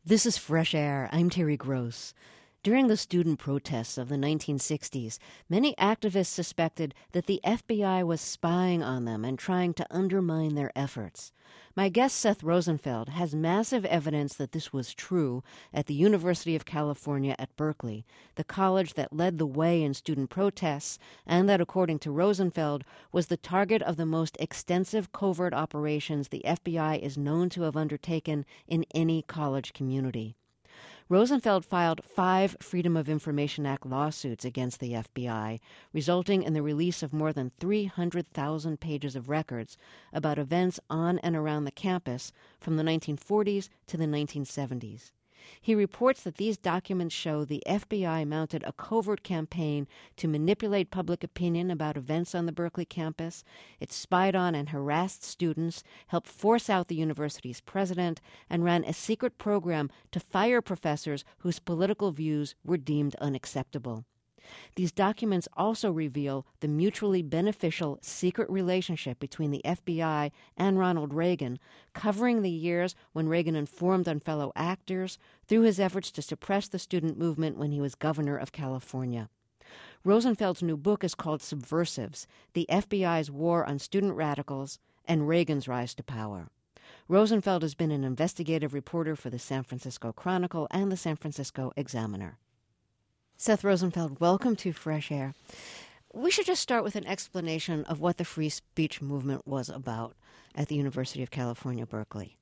This is Fresh Air. I'm Terry Gross. During the student protests of the 1960s, many activists suspected that the FBI was spying on them and trying to undermine their efforts. My guest, Seth Rosenfeld, has massive evidence that this was true at the University of California at Berkeley, the college that led the way in student protests and that, according to Rosenfeld, was the target of the most extensive covert operations the FBI is known to have undertaken in any college community. Rosenfeld filed 5 Freedom of Information Act lawsuits against the FBI, resulting in the release of more than 300,000 pages of records about events on and around the campus from the 1940s to the 1970s. He reports that these documents show the FBI mounted a covert campaign to manipulate public opinion about events on the Berkeley campus. It spied on and harassed students, helped force out the university's president, and ran a secret program to fire professors whose political views were deemed unacceptable. These documents also reveal the mutually beneficial secret relationship between the FBI and Ronald Reagan, covering the years when Reagan informed on fellow actors through his efforts to suppress the student movement when he was governor of California. Rosenfeld's new book is called Subversives: The FBI's War on Student Radicals and Reagan's Rise to Power. Rosenfeld has been an investigative reporter for the San Francisco Chronicle and the San Francisco Examiner. Seth Rosenfeld, welcome to Fresh Air. We should just start with an explanation of what the free speech movement was about at the University of California, Berkeley.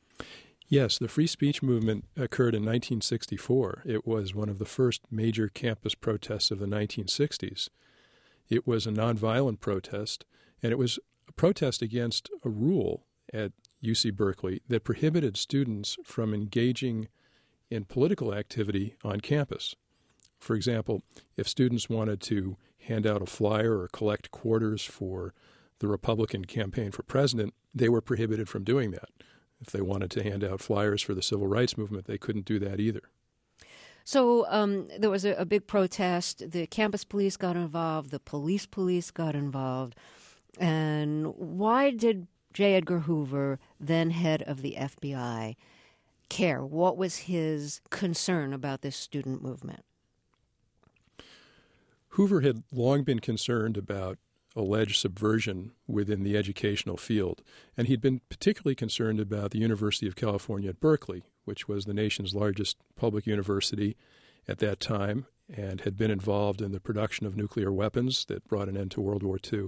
Yes, the free speech movement occurred in 1964. It was one of the first major campus protests of the 1960s. It was a nonviolent protest, and it was a protest against a rule at UC Berkeley that prohibited students from engaging in political activity on campus. For example, if students wanted to hand out a flyer or collect quarters for the Republican campaign for president, they were prohibited from doing that. If they wanted to hand out flyers for the civil rights movement, they couldn't do that either. So there was a big protest. The campus police got involved. The police got involved. And why did J. Edgar Hoover, then head of the FBI, care? What was his concern about this student movement? Hoover had long been concerned about alleged subversion within the educational field, and he'd been particularly concerned about the University of California at Berkeley, which was the nation's largest public university at that time and had been involved in the production of nuclear weapons that brought an end to World War II.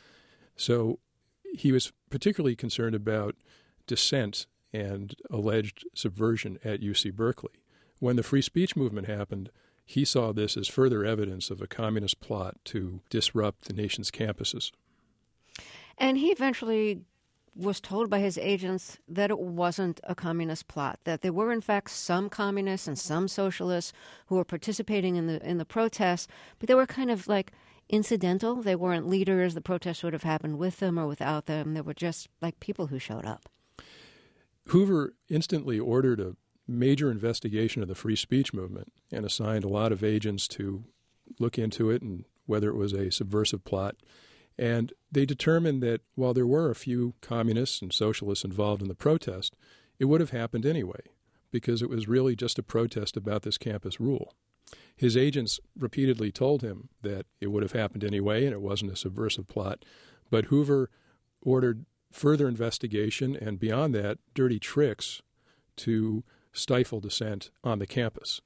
So he was particularly concerned about dissent and alleged subversion at UC Berkeley. When the free speech movement happened, he saw this as further evidence of a communist plot to disrupt the nation's campuses. And he eventually was told by his agents that it wasn't a communist plot, that there were in fact some communists and some socialists who were participating in the protests, but they were kind of like incidental. They weren't leaders. The protests would have happened with them or without them. They were just like people who showed up. Hoover instantly ordered a major investigation of the free speech movement and assigned a lot of agents to look into it and whether it was a subversive plot. And they determined that while there were a few communists and socialists involved in the protest, it would have happened anyway, because it was really just a protest about this campus rule. His agents repeatedly told him that it would have happened anyway and it wasn't a subversive plot, but Hoover ordered further investigation and, beyond that, dirty tricks to stifle dissent on the campus.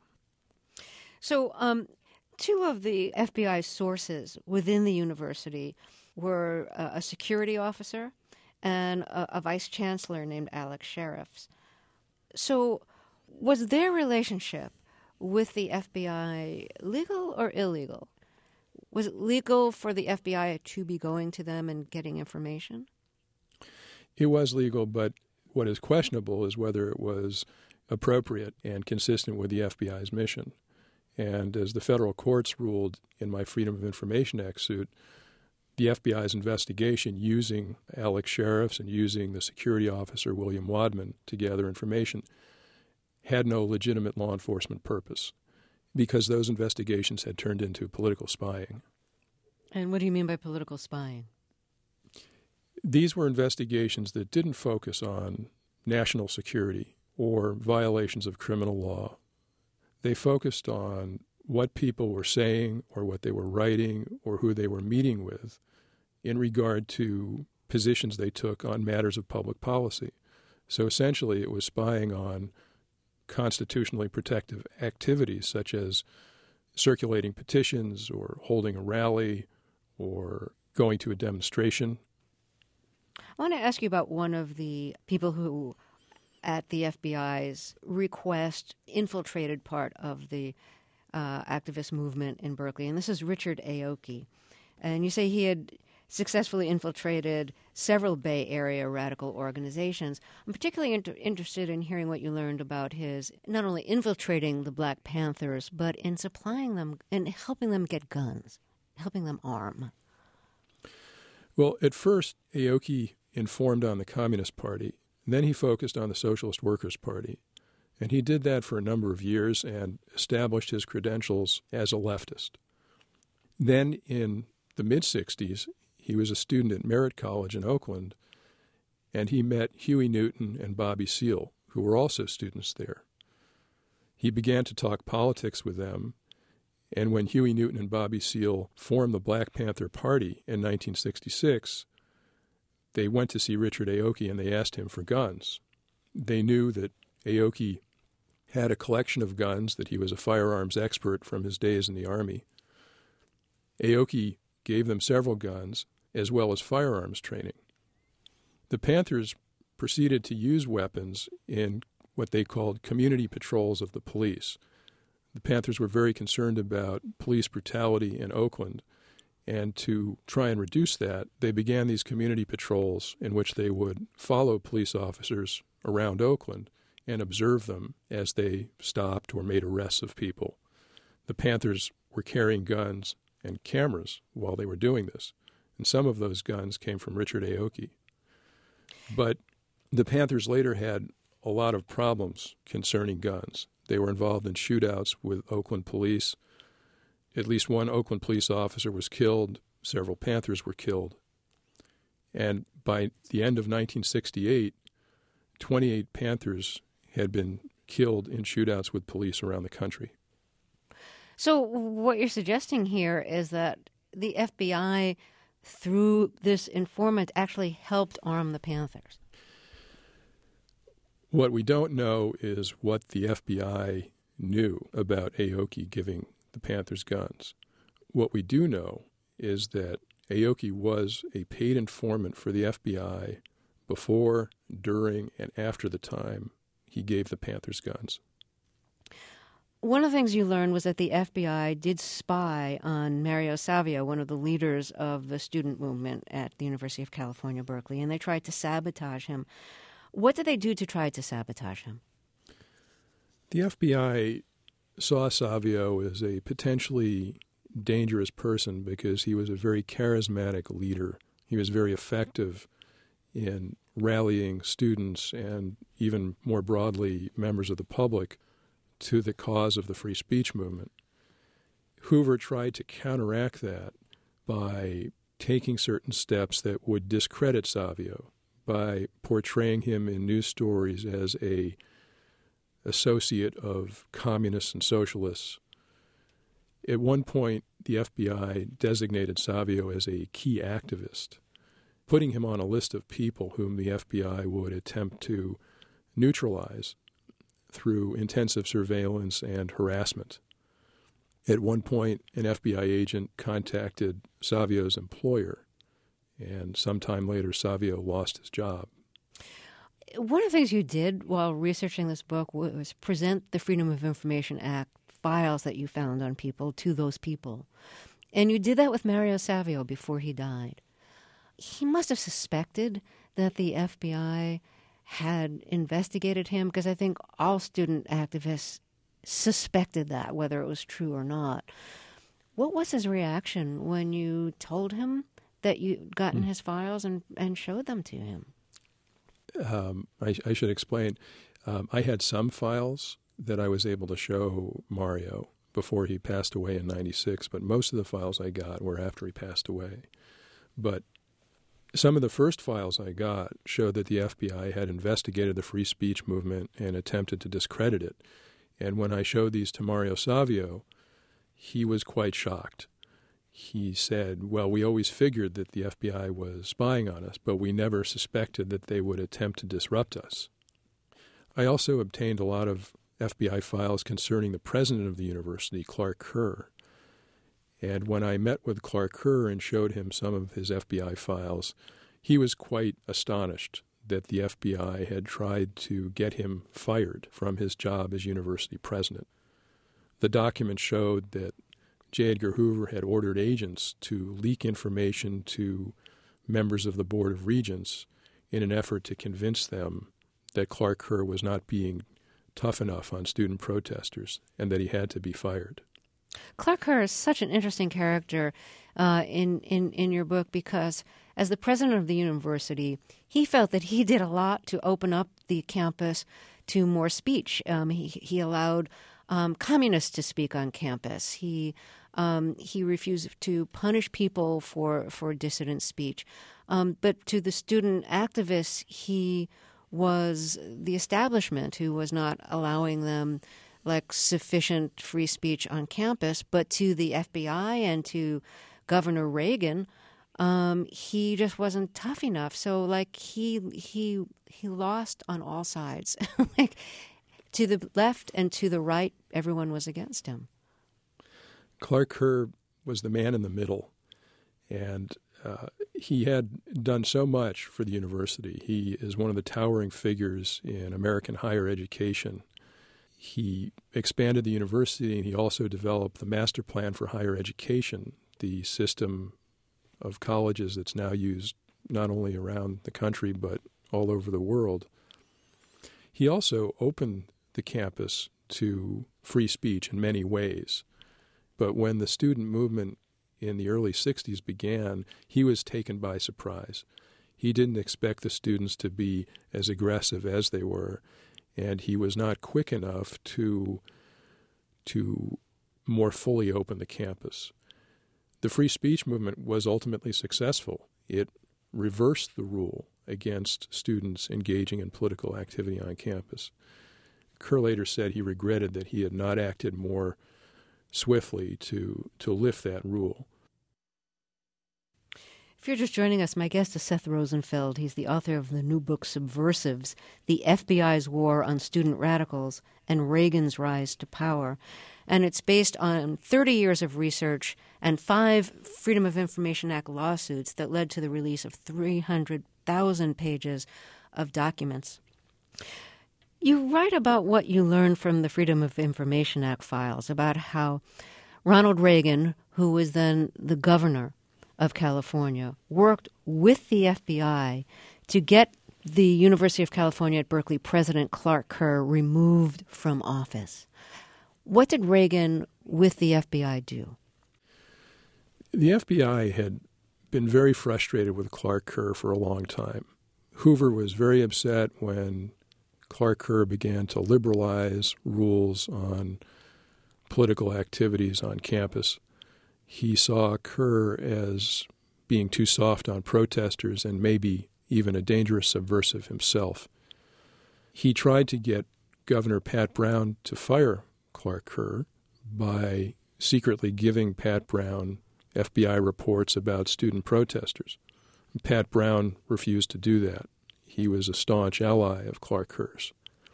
So 2 of the FBI sources within the university were a security officer and a vice chancellor named Alex Sheriffs. So was their relationship with the FBI legal or illegal? Was it legal for the FBI to be going to them and getting information? It was legal, but what is questionable is whether it was appropriate and consistent with the FBI's mission. And as the federal courts ruled in my Freedom of Information Act suit, the FBI's investigation using Alex Sheriffs and using the security officer William Wadman to gather information had no legitimate law enforcement purpose because those investigations had turned into political spying. And what do you mean by political spying? These were investigations that didn't focus on national security or violations of criminal law. They focused on what people were saying or what they were writing or who they were meeting with in regard to positions they took on matters of public policy. So essentially it was spying on constitutionally protective activities such as circulating petitions or holding a rally or going to a demonstration. I want to ask you about one of the people who, at the FBI's request, infiltrated part of the activist movement in Berkeley, and this is Richard Aoki. And you say he had successfully infiltrated several Bay Area radical organizations. I'm particularly interested in hearing what you learned about his not only infiltrating the Black Panthers, but in supplying them and helping them get guns, helping them arm. Well, at first, Aoki informed on the Communist Party. Then he focused on the Socialist Workers' Party. And he did that for a number of years and established his credentials as a leftist. Then in the mid-'60s, he was a student at Merritt College in Oakland, and he met Huey Newton and Bobby Seale, who were also students there. He began to talk politics with them, and when Huey Newton and Bobby Seale formed the Black Panther Party in 1966, they went to see Richard Aoki and they asked him for guns. They knew that Aoki had a collection of guns, that he was a firearms expert from his days in the Army. Aoki gave them several guns, as well as firearms training. The Panthers proceeded to use weapons in what they called community patrols of the police. The Panthers were very concerned about police brutality in Oakland, and to try and reduce that, they began these community patrols in which they would follow police officers around Oakland and observe them as they stopped or made arrests of people. The Panthers were carrying guns and cameras while they were doing this, and some of those guns came from Richard Aoki. But the Panthers later had a lot of problems concerning guns. They were involved in shootouts with Oakland police. At least one Oakland police officer was killed. Several Panthers were killed. And by the end of 1968, 28 Panthers had been killed in shootouts with police around the country. So what you're suggesting here is that the FBI, through this informant, actually helped arm the Panthers. What we don't know is what the FBI knew about Aoki giving the Panthers guns. What we do know is that Aoki was a paid informant for the FBI before, during, and after the time he gave the Panthers guns. One of the things you learned was that the FBI did spy on Mario Savio, one of the leaders of the student movement at the University of California, Berkeley, and they tried to sabotage him. What did they do to try to sabotage him? The FBI saw Savio as a potentially dangerous person because he was a very charismatic leader. He was very effective in rallying students and even more broadly members of the public to the cause of the free speech movement. Hoover tried to counteract that by taking certain steps that would discredit Savio, by portraying him in news stories as a associate of communists and socialists. At one point, the FBI designated Savio as a key activist, putting him on a list of people whom the FBI would attempt to neutralize through intensive surveillance and harassment. At one point, an FBI agent contacted Savio's employer, and sometime later, Savio lost his job. One of the things you did while researching this book was present the Freedom of Information Act files that you found on people to those people. And you did that with Mario Savio before he died. He must have suspected that the FBI had investigated him, because I think all student activists suspected that, whether it was true or not. What was his reaction when you told him that you'd gotten his files and showed them to him? I should explain. I had some files that I was able to show Mario before he passed away in '96, but most of the files I got were after he passed away. But Some of the first files I got showed that the FBI had investigated the free speech movement and attempted to discredit it. And when I showed these to Mario Savio, he was quite shocked. He said, well, we always figured that the FBI was spying on us, but we never suspected that they would attempt to disrupt us. I also obtained a lot of FBI files concerning the president of the university, Clark Kerr. And when I met with Clark Kerr and showed him some of his FBI files, he was quite astonished that the FBI had tried to get him fired from his job as university president. The document showed that J. Edgar Hoover had ordered agents to leak information to members of the Board of Regents in an effort to convince them that Clark Kerr was not being tough enough on student protesters and that he had to be fired. Clark Kerr is such an interesting character in your book because as the president of the university, he felt that he did a lot to open up the campus to more speech. He allowed communists to speak on campus. He refused to punish people for dissident speech. But to the student activists, he was the establishment who was not allowing them sufficient free speech on campus. But to the FBI and to Governor Reagan, he just wasn't tough enough. So he lost on all sides. To the left and to the right, everyone was against him. Clark Kerr was the man in the middle, and he had done so much for the university. He is one of the towering figures in American higher education. He expanded the university, and he also developed the Master Plan for Higher Education, the system of colleges that's now used not only around the country but all over the world. He also opened the campus to free speech in many ways. But when the student movement in the early 60s began, he was taken by surprise. He didn't expect the students to be as aggressive as they were, and he was not quick enough to more fully open the campus. The free speech movement was ultimately successful. It reversed the rule against students engaging in political activity on campus. Kerr later said he regretted that he had not acted more swiftly to lift that rule. If you're just joining us, my guest is Seth Rosenfeld. He's the author of the new book, Subversives, The FBI's War on Student Radicals and Reagan's Rise to Power. And it's based on 30 years of research and 5 Freedom of Information Act lawsuits that led to the release of 300,000 pages of documents. You write about what you learned from the Freedom of Information Act files, about how Ronald Reagan, who was then the governor of California, worked with the FBI to get the University of California at Berkeley President Clark Kerr removed from office. What did Reagan with the FBI do? The FBI had been very frustrated with Clark Kerr for a long time. Hoover was very upset when Clark Kerr began to liberalize rules on political activities on campus. He saw Kerr as being too soft on protesters and maybe even a dangerous subversive himself. He tried to get Governor Pat Brown to fire Clark Kerr by secretly giving Pat Brown FBI reports about student protesters. Pat Brown refused to do that. He was a staunch ally of Clark Kerr's.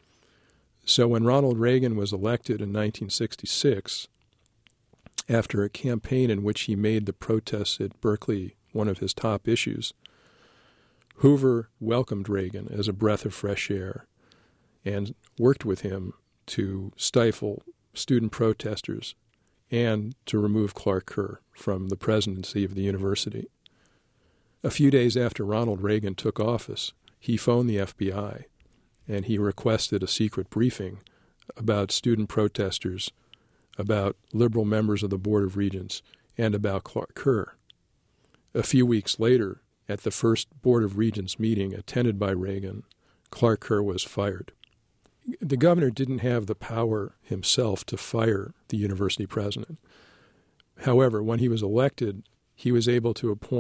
So when Ronald Reagan was elected in 1966, after a campaign in which he made the protests at Berkeley one of his top issues, Hoover welcomed Reagan as a breath of fresh air and worked with him to stifle student protesters and to remove Clark Kerr from the presidency of the university. A few days after Ronald Reagan took office, he phoned the FBI and he requested a secret briefing about student protesters, about liberal members of the Board of Regents, and about Clark Kerr. A few weeks later, at the first Board of Regents meeting attended by Reagan, Clark Kerr was fired. The governor didn't have the power himself to fire the university president. However, when he was elected, he was able to appoint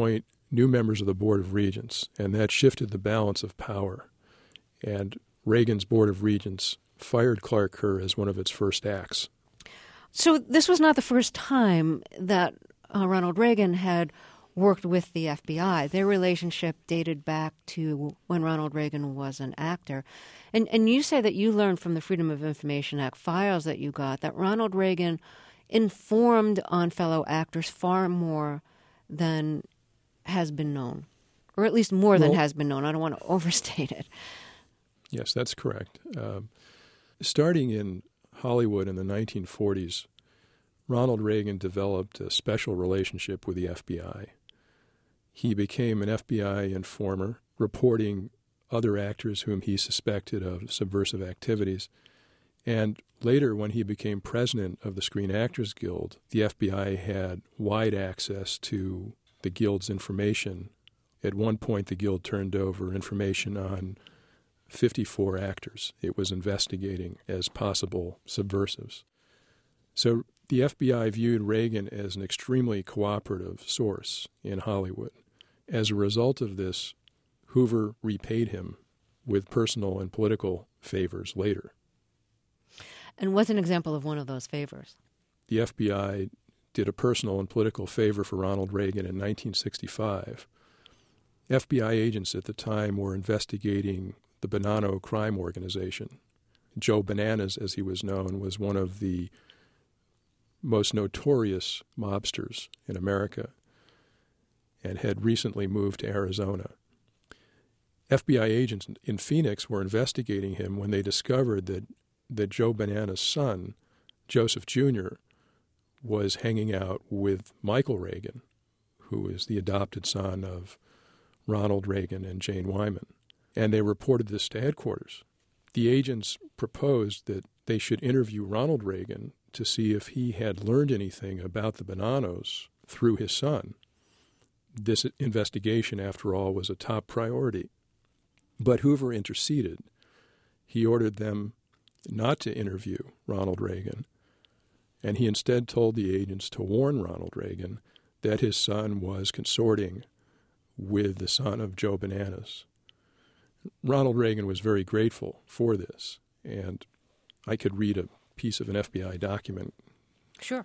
new members of the Board of Regents, and that shifted the balance of power. And Reagan's Board of Regents fired Clark Kerr as one of its first acts. So this was not the first time that Ronald Reagan had worked with the FBI. Their relationship dated back to when Ronald Reagan was an actor. And you say that you learned from the Freedom of Information Act files that you got that Ronald Reagan informed on fellow actors far more than has been known, or at least more than has been known. I don't want to overstate it. Yes, that's correct. Starting in Hollywood in the 1940s, Ronald Reagan developed a special relationship with the FBI. He became an FBI informer, reporting other actors whom he suspected of subversive activities. And later, when he became president of the Screen Actors Guild, the FBI had wide access to the Guild's information. At one point, the Guild turned over information on 54 actors it was investigating as possible subversives. So the FBI viewed Reagan as an extremely cooperative source in Hollywood. As a result of this, Hoover repaid him with personal and political favors later. And what's an example of one of those favors? The FBI did a personal and political favor for Ronald Reagan in 1965. FBI agents at the time were investigating the Bonanno crime organization. Joe Bananas, as he was known, was one of the most notorious mobsters in America and had recently moved to Arizona. FBI agents in Phoenix were investigating him when they discovered that Joe Bananas' son, Joseph Jr., was hanging out with Michael Reagan, who is the adopted son of Ronald Reagan and Jane Wyman. And they reported this to headquarters. The agents proposed that they should interview Ronald Reagan to see if he had learned anything about the Bonannos through his son. This investigation, after all, was a top priority. But Hoover interceded. He ordered them not to interview Ronald Reagan, and he instead told the agents to warn Ronald Reagan that his son was consorting with the son of Joe Bananas. Ronald Reagan was very grateful for this, and I could read a piece of an FBI document. Sure.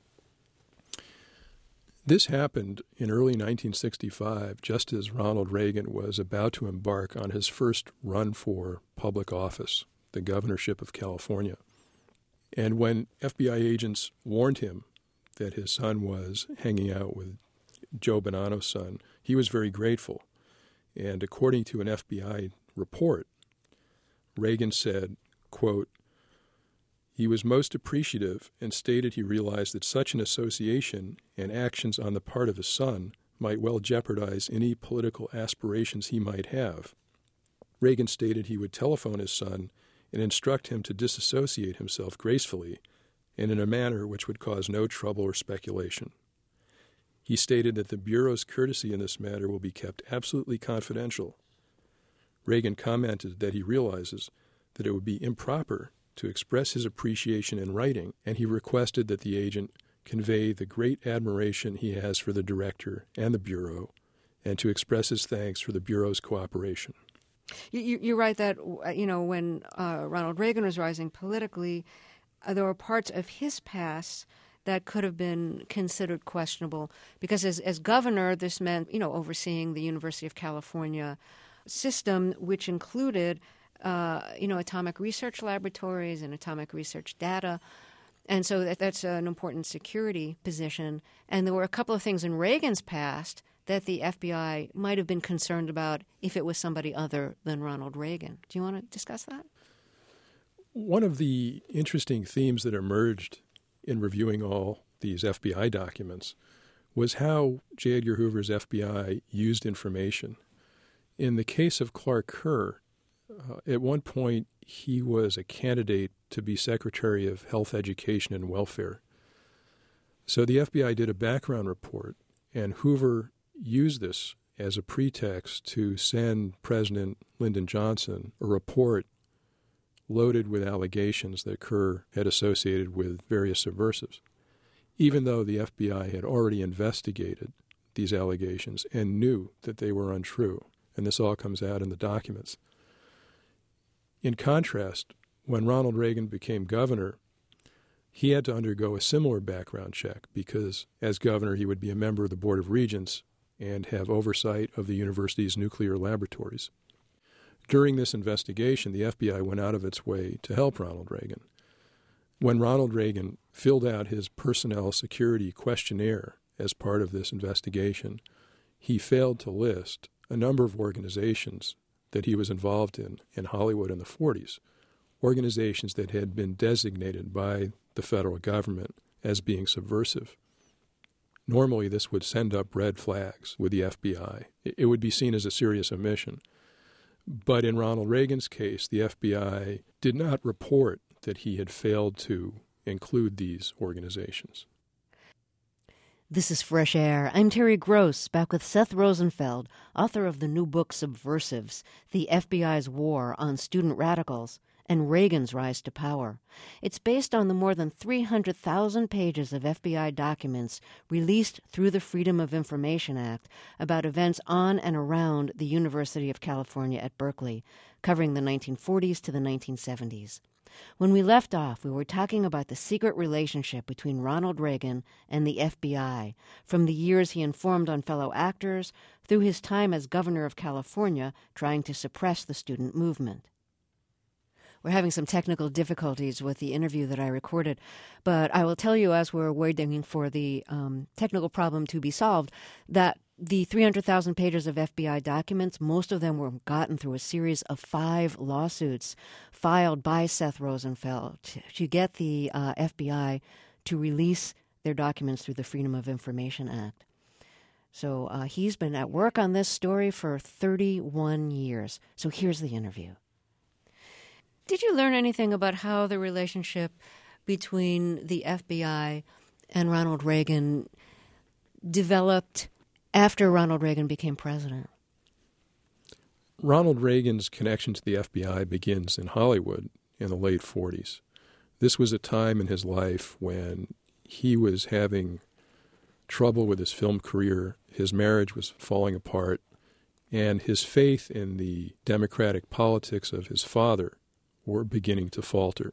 This happened in early 1965, just as Ronald Reagan was about to embark on his first run for public office, the governorship of California. And when FBI agents warned him that his son was hanging out with Joe Bonanno's son, he was very grateful. And according to an FBI report, Reagan said, quote, "He was most appreciative and stated he realized that such an association and actions on the part of his son might well jeopardize any political aspirations he might have. Reagan stated he would telephone his son and instruct him to disassociate himself gracefully and in a manner which would cause no trouble or speculation. He stated that the Bureau's courtesy in this matter will be kept absolutely confidential. Reagan commented that he realizes that it would be improper to express his appreciation in writing, and he requested that the agent convey the great admiration he has for the director and the Bureau, and to express his thanks for the Bureau's cooperation." You're right that, when Ronald Reagan was rising politically, there were parts of his past that could have been considered questionable because as governor, this meant, overseeing the University of California system, which included, atomic research laboratories and atomic research data. And so that's an important security position. And there were a couple of things in Reagan's past that the FBI might have been concerned about if it was somebody other than Ronald Reagan. Do you want to discuss that? One of the interesting themes that emerged in reviewing all these FBI documents was how J. Edgar Hoover's FBI used information. In the case of Clark Kerr, at one point he was a candidate to be Secretary of Health, Education, and Welfare. So the FBI did a background report, and Hoover used this as a pretext to send President Lyndon Johnson a report loaded with allegations that Kerr had associated with various subversives. Even though the FBI had already investigated these allegations and knew that they were untrue. And this all comes out in the documents. In contrast, when Ronald Reagan became governor, he had to undergo a similar background check because, as governor, he would be a member of the Board of Regents and have oversight of the university's nuclear laboratories. During this investigation, the FBI went out of its way to help Ronald Reagan. When Ronald Reagan filled out his personnel security questionnaire as part of this investigation, he failed to list a number of organizations that he was involved in Hollywood in the 40s, organizations that had been designated by the federal government as being subversive. Normally, this would send up red flags with the FBI. It would be seen as a serious omission. But in Ronald Reagan's case, the FBI did not report that he had failed to include these organizations. This is Fresh Air. I'm Terry Gross, back with Seth Rosenfeld, author of the new book Subversives, the FBI's War on Student Radicals and Reagan's Rise to Power. It's based on the more than 300,000 pages of FBI documents released through the Freedom of Information Act about events on and around the University of California at Berkeley, covering the 1940s to the 1970s. When we left off, we were talking about the secret relationship between Ronald Reagan and the FBI, from the years he informed on fellow actors through his time as governor of California trying to suppress the student movement. We're having some technical difficulties with the interview that I recorded, but I will tell you as we're waiting for the technical problem to be solved that the 300,000 pages of FBI documents, most of them were gotten through a series of 5 lawsuits filed by Seth Rosenfeld to get the FBI to release their documents through the Freedom of Information Act. So he's been at work on this story for 31 years. So here's the interview. Did you learn anything about how the relationship between the FBI and Ronald Reagan developed after Ronald Reagan became president? Ronald Reagan's connection to the FBI begins in Hollywood in the late 40s. This was a time in his life when he was having trouble with his film career, his marriage was falling apart, and his faith in the democratic politics of his father were beginning to falter.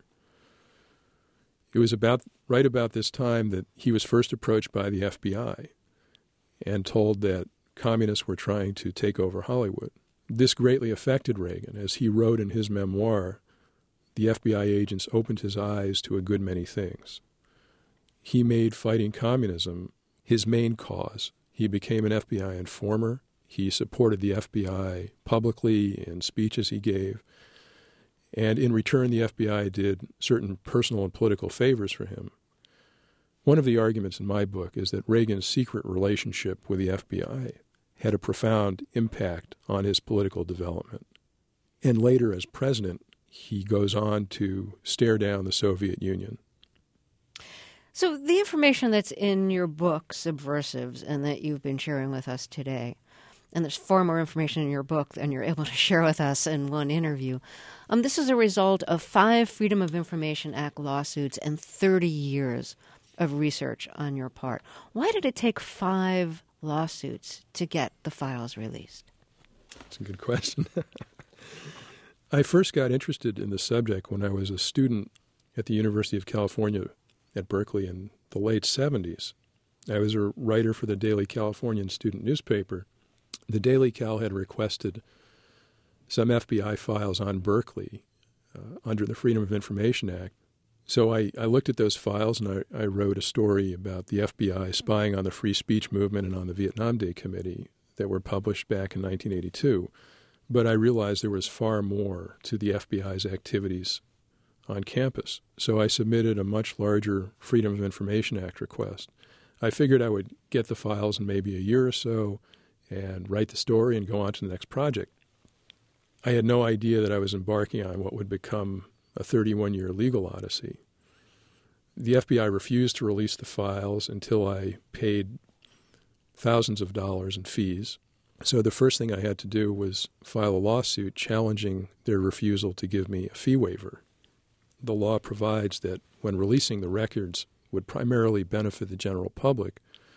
It was right about this time that he was first approached by the FBI and told that communists were trying to take over Hollywood. This greatly affected Reagan. As he wrote in his memoir, the FBI agents opened his eyes to a good many things. He made fighting communism his main cause. He became an FBI informer. He supported the FBI publicly in speeches he gave. And in return, the FBI did certain personal and political favors for him. One of the arguments in my book is that Reagan's secret relationship with the FBI had a profound impact on his political development. And later, as president, he goes on to stare down the Soviet Union. So the information that's in your book, Subversives, and that you've been sharing with us today, and there's far more information in your book than you're able to share with us in one interview. This is a result of 5 Freedom of Information Act lawsuits and 30 years of research on your part. Why did it take 5 lawsuits to get the files released? That's a good question. I first got interested in the subject when I was a student at the University of California at Berkeley in the late 70s. I was a writer for the Daily Californian student newspaper. The Daily Cal had requested some FBI files on Berkeley under the Freedom of Information Act. So I looked at those files and I wrote a story about the FBI spying on the free speech movement and on the Vietnam Day Committee that were published back in 1982. But I realized there was far more to the FBI's activities on campus. So I submitted a much larger Freedom of Information Act request. I figured I would get the files in maybe a year or so and write the story and go on to the next project. I had no idea that I was embarking on what would become a 31-year legal odyssey. The FBI refused to release the files until I paid thousands of dollars in fees. So the first thing I had to do was file a lawsuit challenging their refusal to give me a fee waiver. The law provides that when releasing the records would primarily benefit the general public,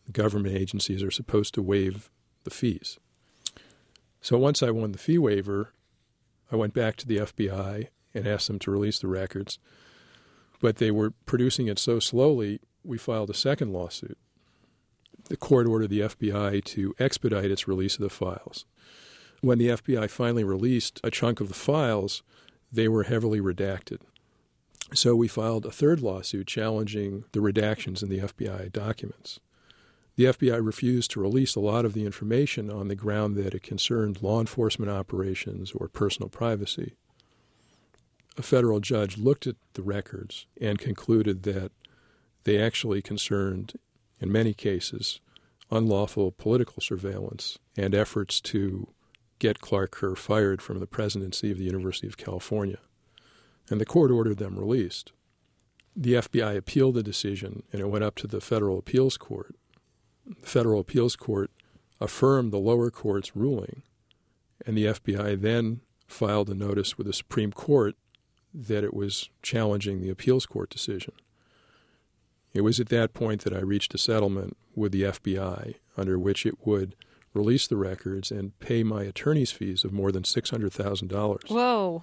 government agencies are supposed to waive the fees. So once I won the fee waiver, I went back to the FBI and asked them to release the records. But they were producing it so slowly, we filed a second lawsuit. The court ordered the FBI to expedite its release of the files. When the FBI finally released a chunk of the files, they were heavily redacted. So we filed a third lawsuit challenging the redactions in the FBI documents. The FBI refused to release a lot of the information on the ground that it concerned law enforcement operations or personal privacy. A federal judge looked at the records and concluded that they actually concerned, in many cases, unlawful political surveillance and efforts to get Clark Kerr fired from the presidency of the University of California. And the court ordered them released. The FBI appealed the decision, and it went up to the Federal Appeals Court. The Federal Appeals Court affirmed the lower court's ruling, and the FBI then filed a notice with the Supreme Court that it was challenging the appeals court decision. It was at that point that I reached a settlement with the FBI under which it would release the records and pay my attorney's fees of more than $600,000. Whoa.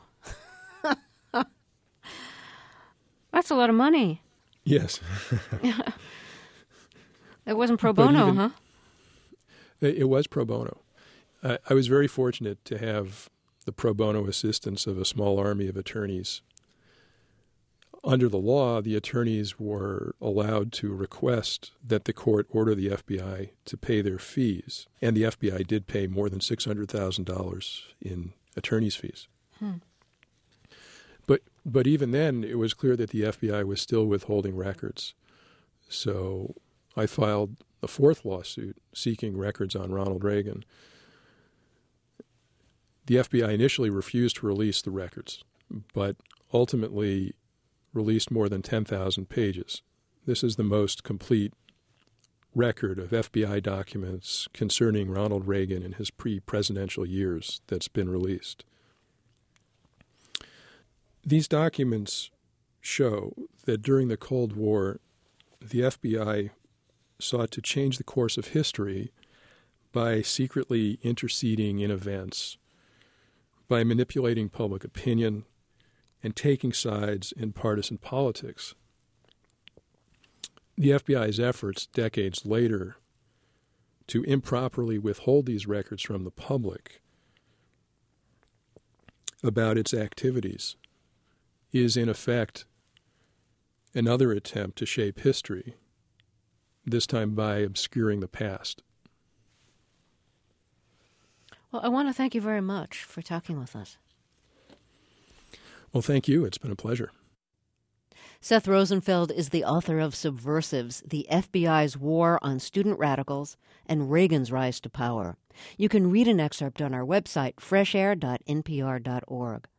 That's a lot of money. Yes. It wasn't pro bono, huh? It was pro bono. I was very fortunate to have the pro bono assistance of a small army of attorneys. Under the law, the attorneys were allowed to request that the court order the FBI to pay their fees, and the FBI did pay more than $600,000 in attorney's fees. But even then, it was clear that the FBI was still withholding records. So I filed a fourth lawsuit seeking records on Ronald Reagan. The FBI initially refused to release the records, but ultimately released more than 10,000 pages. This is the most complete record of FBI documents concerning Ronald Reagan in his pre-presidential years that's been released. These documents show that during the Cold War, the FBI sought to change the course of history by secretly interceding in events, by manipulating public opinion, and taking sides in partisan politics. The FBI's efforts decades later to improperly withhold these records from the public about its activities is, in effect, another attempt to shape history, this time by obscuring the past. Well, I want to thank you very much for talking with us. Well, thank you. It's been a pleasure. Seth Rosenfeld is the author of Subversives, the FBI's War on Student Radicals and Reagan's Rise to Power. You can read an excerpt on our website, freshair.npr.org.